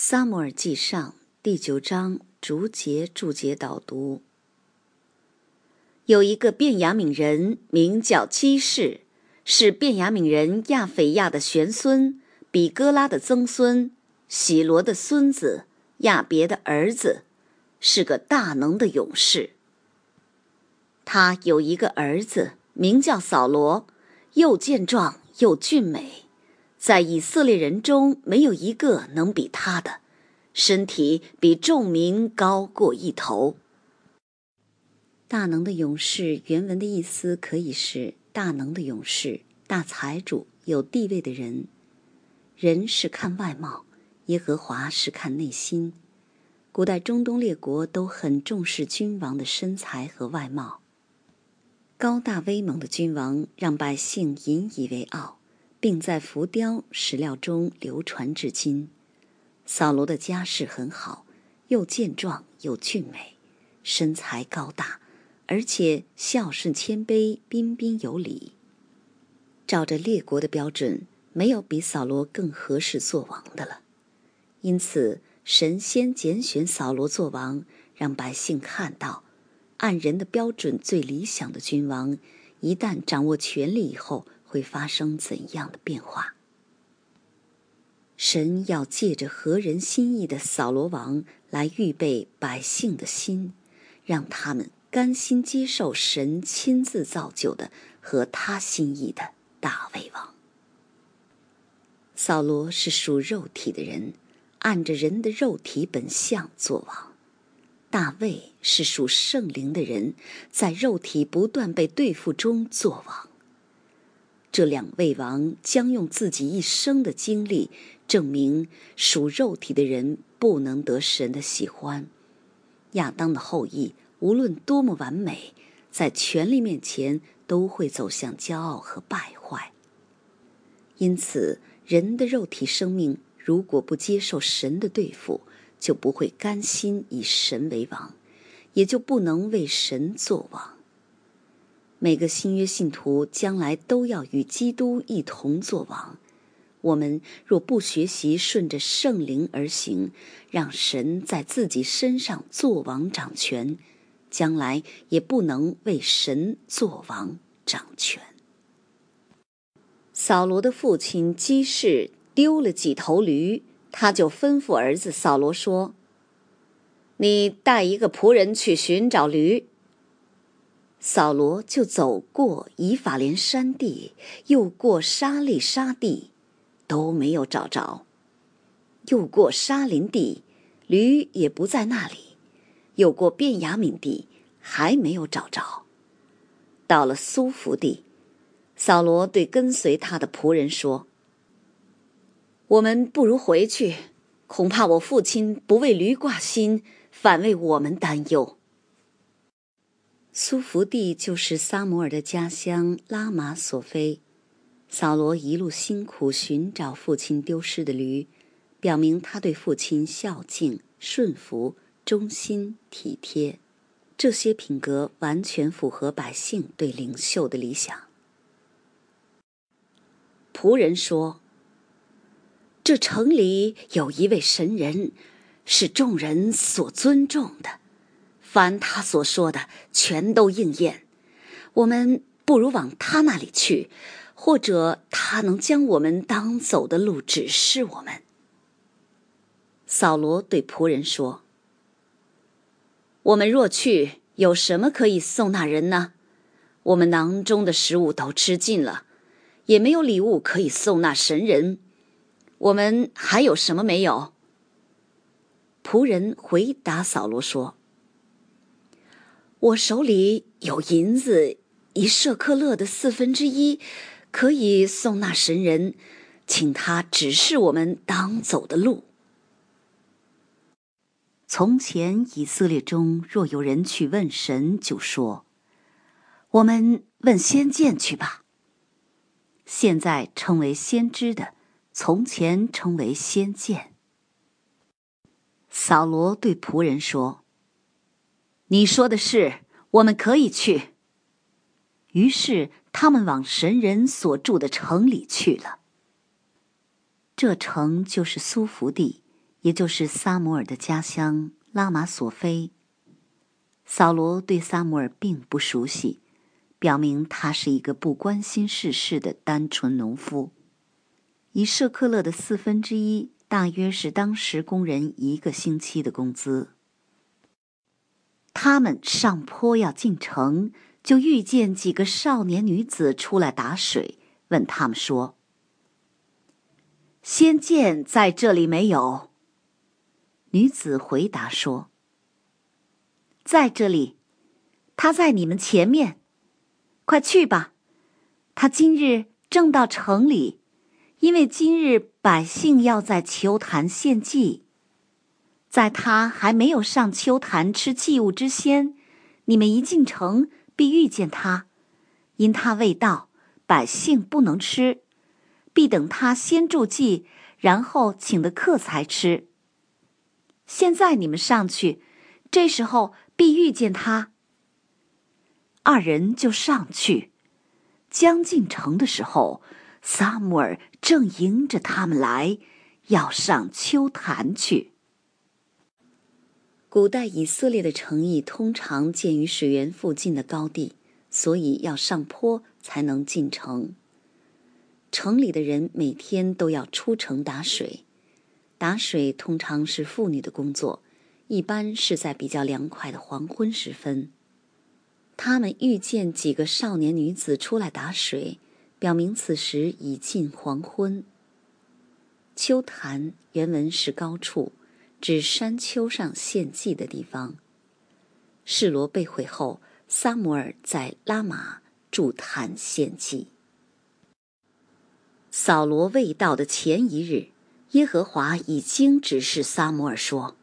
撒母耳记上第9章逐节注解导读。有一个便雅悯人名叫基士，是便雅悯人亚斐亚的玄孙，比哥拉的曾孙，喜罗的孙子，亚别的儿子，是个大能的勇士。他有一个儿子名叫扫罗，又健壮又俊美，在以色列人中没有一个能比他的，身体比众民高过一头。大能的勇士原文的意思可以是大能的勇士、大财主、有地位的人。人是看外貌，耶和华是看内心。古代中东列国都很重视君王的身材和外貌。高大威猛的君王让百姓引以为傲，并在浮雕史料中流传至今。扫罗的家世很好，又健壮又俊美，身材高大，而且孝顺谦卑，彬彬有礼。照着列国的标准，没有比扫罗更合适做王的了。因此神先拣选扫罗做王，让百姓看到按人的标准最理想的君王一旦掌握权力以后会发生怎样的变化。神要借着合人心意的扫罗王来预备百姓的心，让他们甘心接受神亲自造就的合他心意的大卫王。扫罗是属肉体的人，按着人的肉体本相做王。大卫是属圣灵的人，在肉体不断被对付中做王。这两位王将用自己一生的经历证明属肉体的人不能得神的喜欢。亚当的后裔无论多么完美，在权力面前都会走向骄傲和败坏。因此人的肉体生命如果不接受神的对付，就不会甘心以神为王，也就不能为神做王。每个新约信徒将来都要与基督一同做王。我们若不学习顺着圣灵而行，让神在自己身上做王掌权，将来也不能为神做王掌权。扫罗的父亲基士丢了几头驴，他就吩咐儿子扫罗说：你带一个仆人去寻找驴。扫罗就走过以法莲山地，又过沙利沙地，都没有找着。又过沙林地，驴也不在那里。又过便雅悯地，还没有找着。到了苏弗地，扫罗对跟随他的仆人说：我们不如回去，恐怕我父亲不为驴挂心，反为我们担忧。苏弗地就是撒母耳的家乡拉玛索菲。扫罗一路辛苦寻找父亲丢失的驴，表明他对父亲孝敬、顺服、忠心、体贴，这些品格完全符合百姓对领袖的理想。仆人说：这城里有一位神人，是众人所尊重的，凡他所说的全都应验。我们不如往他那里去，或者他能将我们当走的路指示我们。扫罗对仆人说：我们若去，有什么可以送那人呢？我们囊中的食物都吃尽了，也没有礼物可以送那神人。我们还有什么没有？仆人回答扫罗说：我手里有银子1舍克勒的1/4，可以送那神人，请他指示我们当走的路。从前以色列中若有人去问神，就说：我们问先见去吧。现在称为先知的，从前称为先见。扫罗对仆人说：你说的是，我们可以去。于是他们往神人所住的城里去了。这城就是苏弗地， 也就是撒母耳的家乡拉玛索菲。扫罗对撒母耳并不熟悉，表明他是一个不关心世事的单纯农夫。1舍克勒的1/4，大约是当时工人1个星期的工资。他们上坡要进城，就遇见几个少年女子出来打水，问他们说：先见在这里没有？女子回答说：在这里，他在你们前面，快去吧。他今日正到城里，因为今日百姓要在丘坛献祭。在他还没有上丘坛吃祭物之先，你们一进城必遇见他，因他未到，百姓不能吃，必等他先祝祭，然后请的客才吃。现在你们上去，这时候必遇见他。2人就上去，将进城的时候，撒母耳正迎着他们来，要上丘坛去。古代以色列的城邑通常建于水源附近的高地，所以要上坡才能进城。城里的人每天都要出城打水，打水通常是妇女的工作，一般是在比较凉快的黄昏时分。他们遇见几个少年女子出来打水，表明此时已近黄昏。丘坛原文是高处，指山丘上献祭的地方。示罗被毁后，撒母耳在拉玛筑坛献祭。扫罗未到的前1日，耶和华已经指示撒母耳说：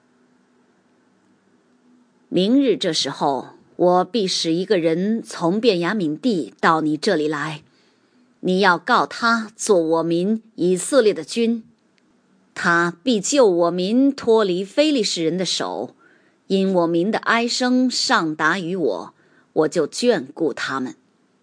明日这时候，我必使一个人从便雅悯地到你这里来，你要告他做我民以色列的君。他必救我民脱离非利士人的手，因我民的哀声上达于我，我就眷顾他们。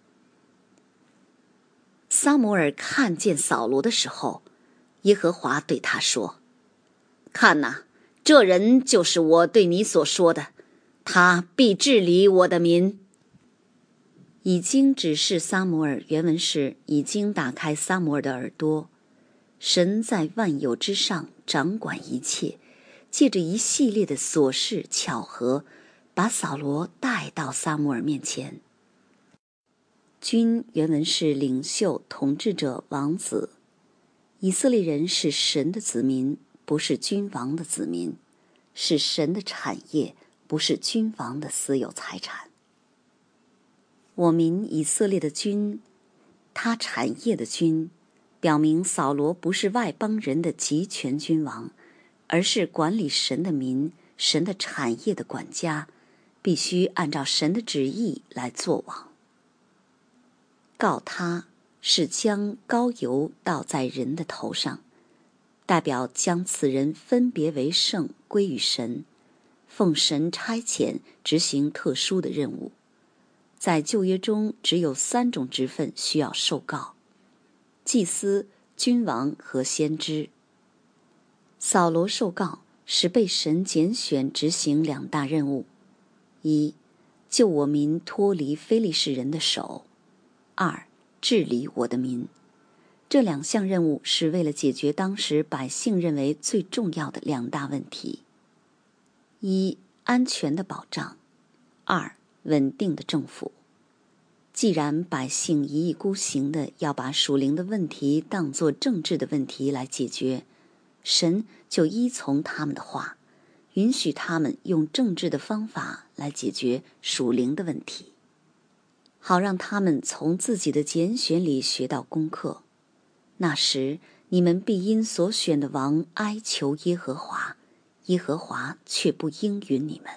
撒母耳看见扫罗的时候，耶和华对他说：看哪，这人就是我对你所说的，他必治理我的民。已经指示撒母耳，原文是已经打开撒母耳的耳朵。神在万有之上掌管一切，借着一系列的琐事巧合，把扫罗带到撒母耳面前。君原文是领袖、统治者、王子。以色列人是神的子民，不是君王的子民，是神的产业，不是君王的私有财产。我民以色列的君，他产业的君，表明扫罗不是外邦人的集权君王，而是管理神的民、神的产业的管家，必须按照神的旨意来作王。告他是将膏油倒在人的头上，代表将此人分别为圣，归于神，奉神差遣执行特殊的任务。在旧约中只有3种职分需要受告：祭司、君王和先知。扫罗受告是被神拣选执行2大任务：一，救我民脱离非利士人的手；二，治理我的民。这2项任务是为了解决当时百姓认为最重要的2大问题：一，安全的保障；二，稳定的政府。既然百姓一意孤行的要把属灵的问题当作政治的问题来解决，神就依从他们的话，允许他们用政治的方法来解决属灵的问题，好让他们从自己的拣选里学到功课。那时你们必因所选的王哀求耶和华，耶和华却不应允你们。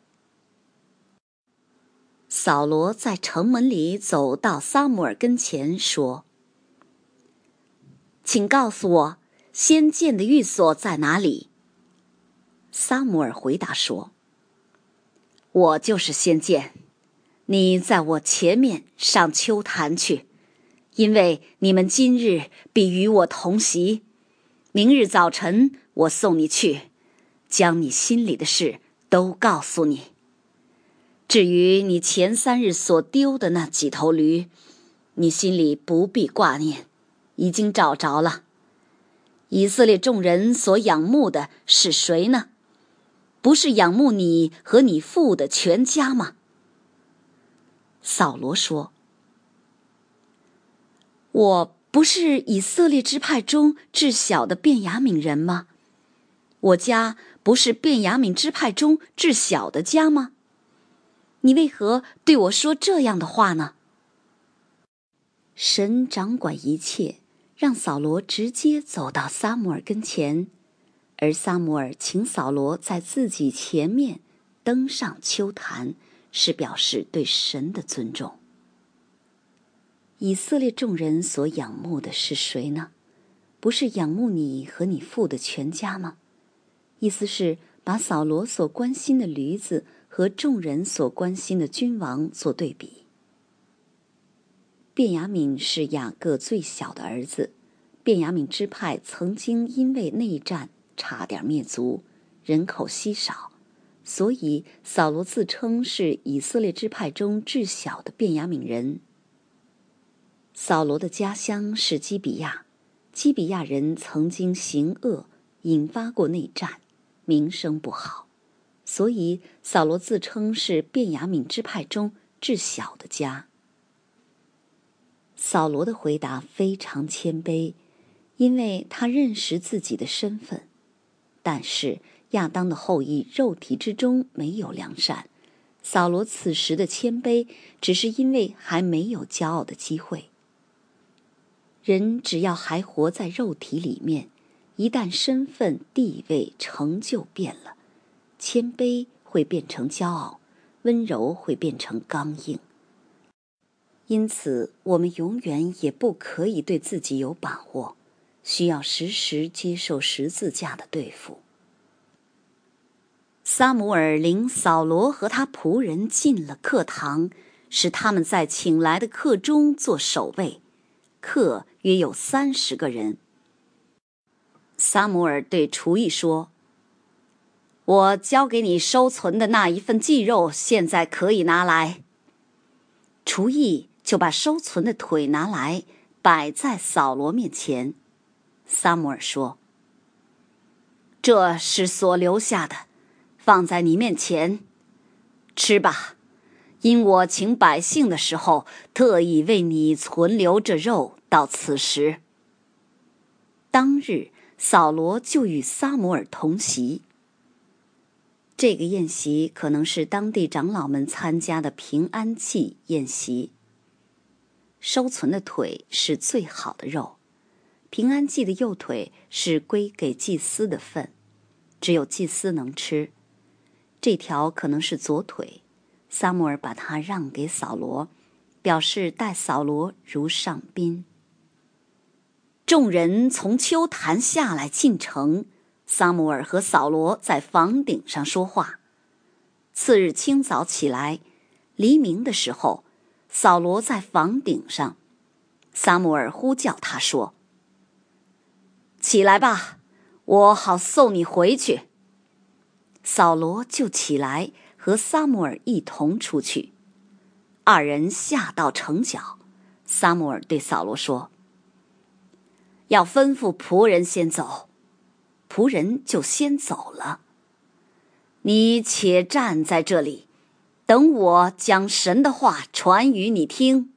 扫罗在城门里走到撒母耳跟前说：请告诉我，先见的寓所在哪里？撒母耳回答说：我就是先见，你在我前面上丘坛去，因为你们今日必与我同席，明日早晨我送你去，将你心里的事都告诉你。至于你前3日所丢的那几头驴，你心里不必挂念，已经找着了。以色列众人所仰慕的是谁呢？不是仰慕你和你父的全家吗？”扫罗说：“我不是以色列支派中至小的便雅悯人吗？我家不是便雅悯支派中至小的家吗？你为何对我说这样的话呢？”神掌管一切，让扫罗直接走到撒母耳跟前，而撒母耳请扫罗在自己前面登上丘坛，是表示对神的尊重。以色列众人所仰慕的是谁呢？不是仰慕你和你父的全家吗？意思是把扫罗所关心的驴子和众人所关心的君王做对比。便雅悯是雅各最小的儿子，便雅悯支派曾经因为内战差点灭族，人口稀少，所以扫罗自称是以色列支派中至小的便雅悯人。扫罗的家乡是基比亚，基比亚人曾经行恶，引发过内战，名声不好，所以扫罗自称是便雅悯支派中至小的家。扫罗的回答非常谦卑，因为他认识自己的身份。但是亚当的后裔肉体之中没有良善，扫罗此时的谦卑只是因为还没有骄傲的机会。人只要还活在肉体里面，一旦身份、地位、成就变了，谦卑会变成骄傲，温柔会变成刚硬。因此，我们永远也不可以对自己有把握，需要时时接受十字架的对付。撒母耳领扫罗和他仆人进了客堂，使他们在请来的客中做守卫，客约有30个人。撒母耳对厨役说：“我交给你收存的那一份祭肉，现在可以拿来。”厨役就把收存的腿拿来，摆在扫罗面前。撒母耳说：“这是所留下的，放在你面前，吃吧。因我请百姓的时候，特意为你存留这肉到此时。”当日，扫罗就与撒母耳同席。这个宴席可能是当地长老们参加的平安祭宴席。收存的腿是最好的肉，平安祭的右腿是归给祭司的份，只有祭司能吃。这条可能是左腿，撒母耳把它让给扫罗，表示待扫罗如上宾。众人从丘坛下来进城，撒母耳和扫罗在房顶上说话。次日清早起来，黎明的时候，扫罗在房顶上，撒母耳呼叫他说：“起来吧，我好送你回去。”扫罗就起来，和撒母耳一同出去。二人下到城角，撒母耳对扫罗说：“要吩咐仆人先走。”仆人就先走了。你且站在这里，等我将神的话传与你听。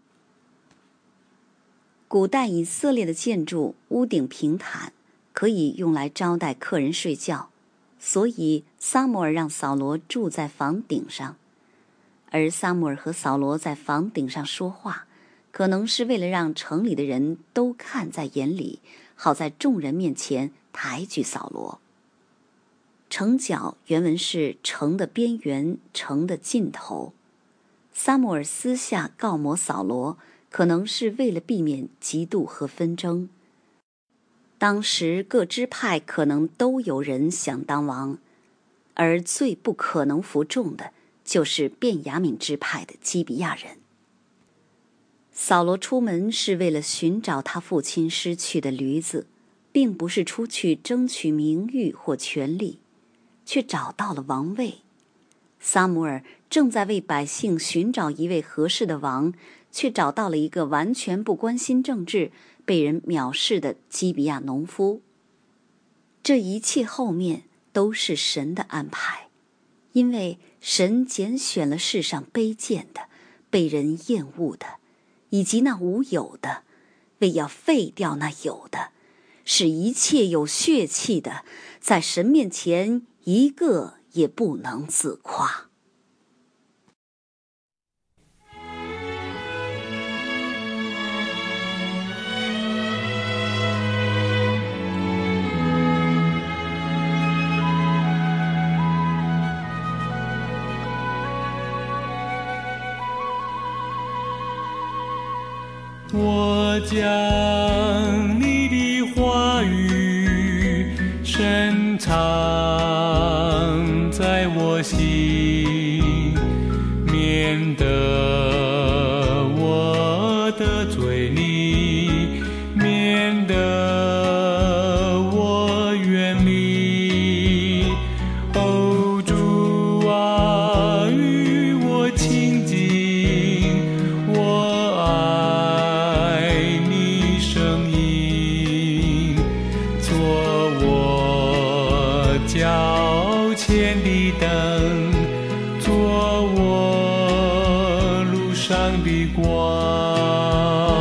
古代以色列的建筑屋顶平坦，可以用来招待客人睡觉，所以撒母耳让扫罗住在房顶上。而撒母耳和扫罗在房顶上说话，可能是为了让城里的人都看在眼里，好在众人面前抬举扫罗。城角原文是城的边缘，城的尽头。撒母耳私下告摩扫罗，可能是为了避免嫉妒和纷争。当时各支派可能都有人想当王，而最不可能服众的就是便雅悯支派的基比亚人。扫罗出门是为了寻找他父亲失去的驴子， 并不是出去争取名誉或权力，却找到了王位。撒母耳正在为百姓寻找一位合适的王，却找到了一个完全不关心政治、被人藐视的基比亚农夫。这一切后面都是神的安排，因为神拣选了世上卑贱的、被人厌恶的，以及那无有的，为要废掉那有的，使一切有血气的，在神面前一个也不能自夸。 我将你的话语深藏在我心，免得我得罪你，免得我远离。哦，主啊，与我亲近，我爱你声音，做我脚前的灯，做我路上的光。